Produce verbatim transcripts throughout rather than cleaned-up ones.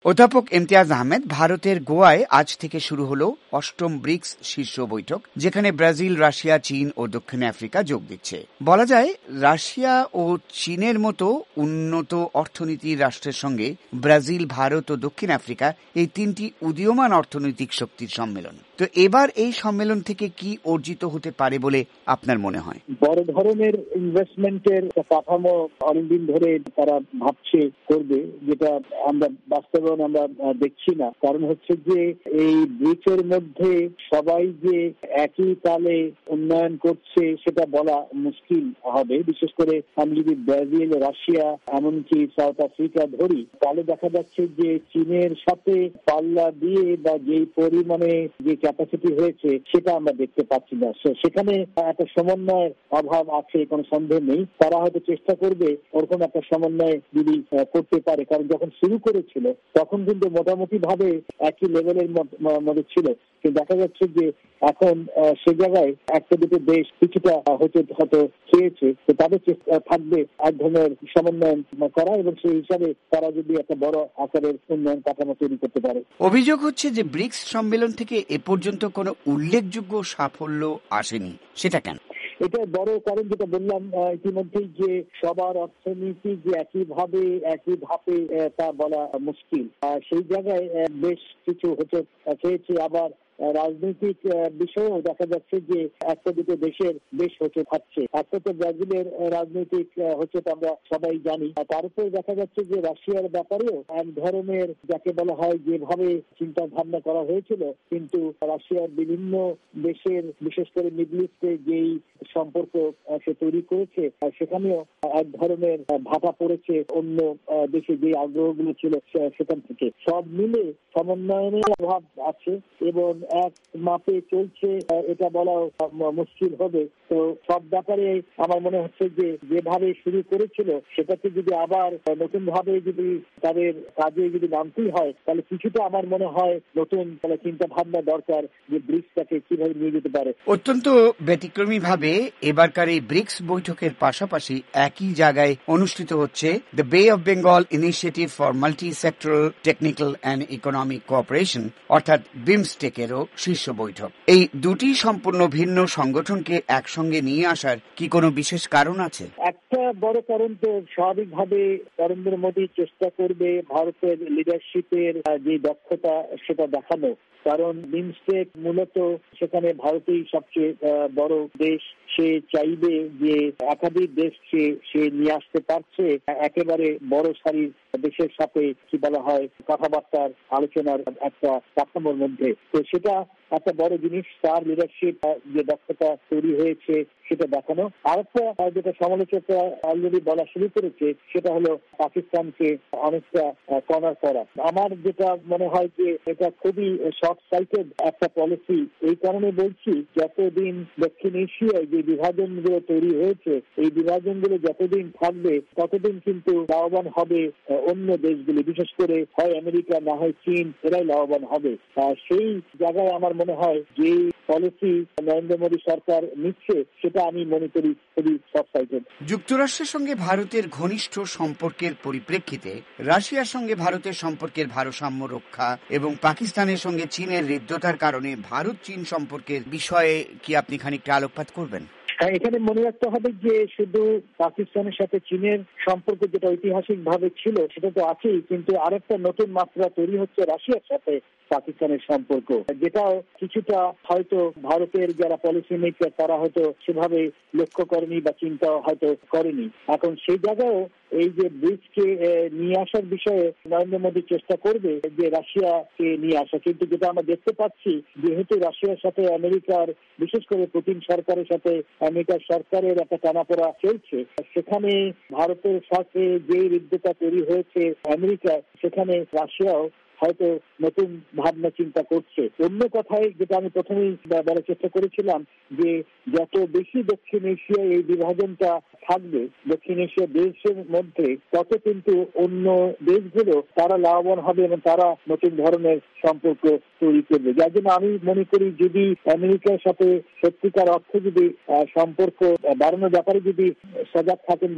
অধ্যাপক ইমতিয়াজ আহমেদ, ভারতের গোয়ায় আজ থেকে শুরু হলো অষ্টম ব্রিক্স শীর্ষ বৈঠক, যেখানে ব্রাজিল, রাশিয়া, চীন ও দক্ষিণ আফ্রিকা যোগ দিচ্ছে। বলা যায় রাশিয়া ও চীনের মতো উন্নত অর্থনীতির রাষ্ট্রের সঙ্গে ব্রাজিল, ভারত ও দক্ষিণ আফ্রিকা এই তিনটি উদীয়মান অর্থনৈতিক শক্তির সম্মেলন। তো এবার এই সম্মেলন থেকে কি অর্জিত হতে পারে বলে আপনার মনে হয়? বড় ধরনের ইনভেস্টমেন্টের কাঠামো অনেকদিন ধরে তারা ভাবছে করবে, যেটা আমরা বাস্তবায়ন আমরা দেখছি না। কারণ হচ্ছে যে এই ব্রিক্সের মধ্যে সবাই যে একই তালে উন্নয়ন করছে সেটা বলা মুশকিল হবে। বিশেষ করে আমি যদি ব্রাজিল, রাশিয়া, এমনকি সাউথ আফ্রিকা ধরি, তাহলে দেখা যাচ্ছে যে চীনের সাথে পাল্লা দিয়ে বা যেই পরিমাণে যে ক্যাপাসিটি হয়েছে সেটা আমরা দেখতে পাচ্ছি না। সেখানে একটা সমন্বয়ের অভাব আছে, কোনো সন্দেহ নেই। তারা হয়তো চেষ্টা করবে ওরকম একটা সমন্বয় যদি করতে পারে, কারণ যখন শুরু করেছিল তখন কিন্তু মোটামুটি ভাবে একই লেভেলের মধ্যে ছিল, কিন্তু দেখা যাচ্ছে যে এখন সে জায়গায় একটা দুটো দেশ কিছুটা হয়তো হয়তো খেয়েছে। তো তাদের চেষ্টা থাকবে এক ধরনের সমন্বয় করা, এবং সেই হিসাবে তারা যদি একটা বড় আকারের উন্নয়ন কাঠামো তৈরি করতে পারে। অভিযোগ হচ্ছে যে ব্রিক্স সম্মেলন থেকে এ পর্যন্ত কোনো উল্লেখযোগ্য সাফল্য আসেনি, সেটা কেন? এটা বড় কারণ যেটা বললাম ইতিমধ্যেই, যে সবার অর্থনীতি যে একইভাবে একই ধাপে তা বলা মুশকিল। সেই জায়গায় বেশ কিছু হচ্ছে খেয়েছে। আবার রাজনৈতিক বিষয়েও দেখা যাচ্ছে যে একটা দুটো দেশের বেশ হচ্ছে খাচ্ছে। একটা তো ব্রাজিলের রাজনৈতিক হচ্ছে আমরা সবাই জানি। তার উপরে দেখা যাচ্ছে যে রাশিয়ার ব্যাপারেও এক ধরনের যাকে বলা হয় যেভাবে চিন্তা ভাবনা করা হয়েছিল, কিন্তু রাশিয়ার বিভিন্ন দেশের বিশেষ করে মিডল ইস্টে যেই সম্পর্ক সে তৈরি করেছে সেখানেও এক ধরনের ভাটা পড়েছে অন্য দেশে যে আগ্রহগুলো ছিল সেখান থেকে। সব মিলে সমন্বয়নের অভাব আছে এবং এক মাপে চলছে এটা বলা মুশকিল হবে। তো সব ব্যাপারে আমার মনে হচ্ছে যে যেভাবে শুরু করেছিল সেটাকে যদি আবার নতুন ভাবে যদি তাদের কাজে যদি নামতেই হয়, তাহলে কিছুটা আমার মনে হয় নতুন চিন্তা ভাবনা দরকার যে ব্রিক্সটাকে কিভাবে নিয়ে যেতে পারে। অত্যন্ত ব্যতিক্রমী ভাবে এবারকার এই ব্রিক্স বৈঠকের পাশাপাশি একই জায়গায় অনুষ্ঠিত হচ্ছে the Bay of Bengal initiative for multi sectoral technical and economic cooperation, অর্থাৎ বিমস্টেকেরও শীর্ষ বৈঠক। এই দুটি সম্পূর্ণ ভিন্ন সংগঠনকে একসঙ্গে নিয়ে আসার কি কোনো বিশেষ কারণ আছে? একটা বড় কারণ তো স্বাভাবিকভাবে নরেন্দ্র মোদী চেষ্টা করবে ভারতের লিডারশিপের যে দক্ষতা সেটা দেখানো। কারণ বিমস্টেক মূলত সেখানে ভারতেই সবচেয়ে বড় দেশ। সে চাইবে যে একাধিক দেশকে সে নিয়ে আসতে পারছে একেবারে বড় সারির দেশের সাথে কি বলা হয় কথাবার্তার আলোচনার একটা কাঠামোর মধ্যে। তো সেটা একটা বড় জিনিস, তার লিডারশিপ যে দক্ষতা তৈরি হয়েছে সেটা দেখানো। আরেকটা যেটা সমালোচকরা অলরেডি বলা শুরু করেছে সেটা হলো পাকিস্তানকে অনেকটা কর্নার করা। আমার যেটা মনে হয় যে এটা খুবই শর্ট সাইটেড একটা পলিসি। এই কারণে বলছি, যতদিন দক্ষিণ এশিয়ায় যে বিভাজনগুলো তৈরি হয়েছে এই বিভাজনগুলো যতদিন থাকবে ততদিন কিন্তু লাভবান হবে অন্য দেশগুলি, বিশেষ করে হয় আমেরিকা না হয় চীন, এরাই লাভবান হবে। সেই জায়গায় আমার মনে হয় যে পলিসি নরেন্দ্র মোদী সরকার নিচ্ছে সেটা আমি মনে করি খুবই শর্ট সাইটেড। যুক্তরাষ্ট্রের সঙ্গে ভারতের ঘনিষ্ঠ সম্পর্কের পরিপ্রেক্ষিতে রাশিয়ার সঙ্গে ভারতের সম্পর্কের ভারসাম্য রক্ষা এবং পাকিস্তানের সঙ্গে চীনের হৃদ্যতার কারণে ভারত চীন সম্পর্কের বিষয়ে কি আপনি খানিকটা আলোকপাত করবেন? এখানে মনে রাখতে হবে যে শুধু পাকিস্তানের সাথে চীনের সম্পর্ক যেটা ঐতিহাসিক ভাবে ছিল সেটা তো আছেই, কিন্তু আরেকটা নতুন মাত্রা তৈরি হচ্ছে রাশিয়ার সাথে পাকিস্তানের সম্পর্ক, যেটাও কিছুটা হয়তো ভারতের যারা পলিসি মেকার তারা হয়তো সেভাবে লক্ষ্য করেনি বা চিন্তা হয়তো করেনি। এখন সেই জায়গায় এই যে ব্রিক্সকে নিয়ে আসার বিষয়ে নরেন্দ্র মোদী চেষ্টা করবে যে রাশিয়াকে নিয়ে আসা, কিন্তু যেটা আমরা দেখতে পাচ্ছি যেহেতু রাশিয়ার সাথে আমেরিকার বিশেষ করে পুতিন সরকারের সাথে আমেরিকার সরকারের একটা টানাপোড়া চলছে, সেখানে ভারতের সাথে যে হৃদ্যতা তৈরি হয়েছে আমেরিকা, সেখানে রাশিয়াও হয়তো নতুন ভাবনা চিন্তা করছে। অন্য কথায় যেটা আমি প্রথমেই বলার চেষ্টা করেছিলাম যে যত বেশি দক্ষিণ এশিয়ায় এই বিভাজনটা থাকবে দক্ষিণ এশিয়া দেশের মধ্যে, তত কিন্তু অন্য দেশগুলো তারা লাভবান হবে এবং তারা নতুন ধরনের সম্পর্ক তৈরি করবে। যার জন্য আমি মনে করি যদি আমেরিকার সাথে সত্যিকার অর্থে যদি সম্পর্ক বাড়ানোর ব্যাপারে যদি সজাগ থাকেন বা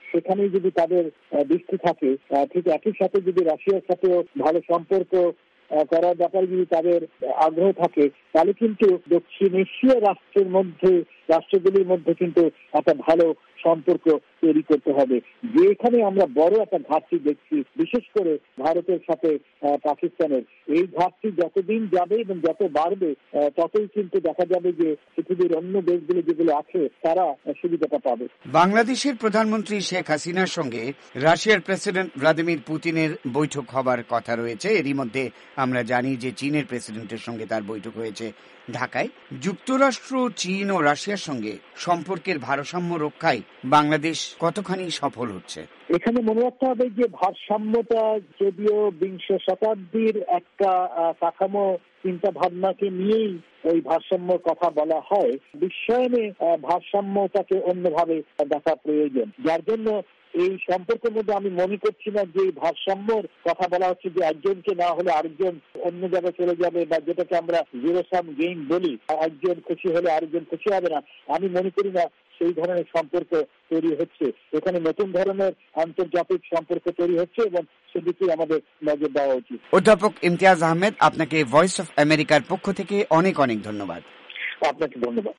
সেখানেই যদি তাদের দৃষ্টি থাকে, ঠিক একই সাথে যদি রাশিয়ার সাথেও ভালো সম্পর্ক করার ব্যাপারে যদি তাদের আগ্রহ থাকে, তাহলে কিন্তু দক্ষিণ এশিয়া রাষ্ট্রের মধ্যে রাষ্ট্রগুলির মধ্যে কিন্তু একটা ভালো সম্পর্ক তৈরি করতে হবে। যেখানে আমরা বড় একটা ঘাটতি দেখছি, বিশেষ করে ভারতের সাথে পাকিস্তানের, এই ঘাটতি যতদিন যাবে এবং যত বাড়বে ততই কিন্তু দেখা যাবে যে পৃথিবীর অন্য দেশগুলো যেগুলো আছে তারা সুবিধাটা পাবে। বাংলাদেশের প্রধানমন্ত্রী শেখ হাসিনার সঙ্গে রাশিয়ার প্রেসিডেন্ট ভ্লাদিমির পুতিনের বৈঠক হবার কথা রয়েছে। এরই মধ্যে আমরা জানি যে চীনের প্রেসিডেন্টের সঙ্গে তার বৈঠক হয়েছে ঢাকায়। যুক্তরাষ্ট্র, চীন ও রাশিয়ার সঙ্গে সম্পর্কের ভারসাম্য রক্ষায় বাংলাদেশ কতখানি সফল হচ্ছে? এখানে মনে রাখতে হবে যে ভারসাম্যটা যদিও বিংশ শতাব্দীর একটা কাঠামো চিন্তা ভাবনাকে নিয়েই ওই ভারসাম্যর কথা বলা হয়, বিশ্বায়নে ভারসাম্যটাকে অন্যভাবে দেখা প্রয়োজন। যার জন্য এই সম্পর্কের মধ্যে আমি মনে করছি না যে ভারসাম্যর কথা বলা হচ্ছে যে একজনকে না হলে আরেকজন অন্য জায়গায় চলে যাবে, বা যেটাকে আমরা জিরো সাম গেম বলি, একজন খুশি হলে আরেকজন খুশি হবে না। আমি মনে করি না সেই ধরনের সম্পর্ক তৈরি হচ্ছে। এখানে নতুন ধরনের আন্তর্জাতিক সম্পর্ক তৈরি হচ্ছে এবং সেদিকে আমাদের নজর দেওয়া উচিত। অধ্যাপক ইমতিয়াজ আহমেদ, আপনাকে ভয়েস অফ আমেরিকার পক্ষ থেকে অনেক অনেক ধন্যবাদ। আপনাকে ধন্যবাদ।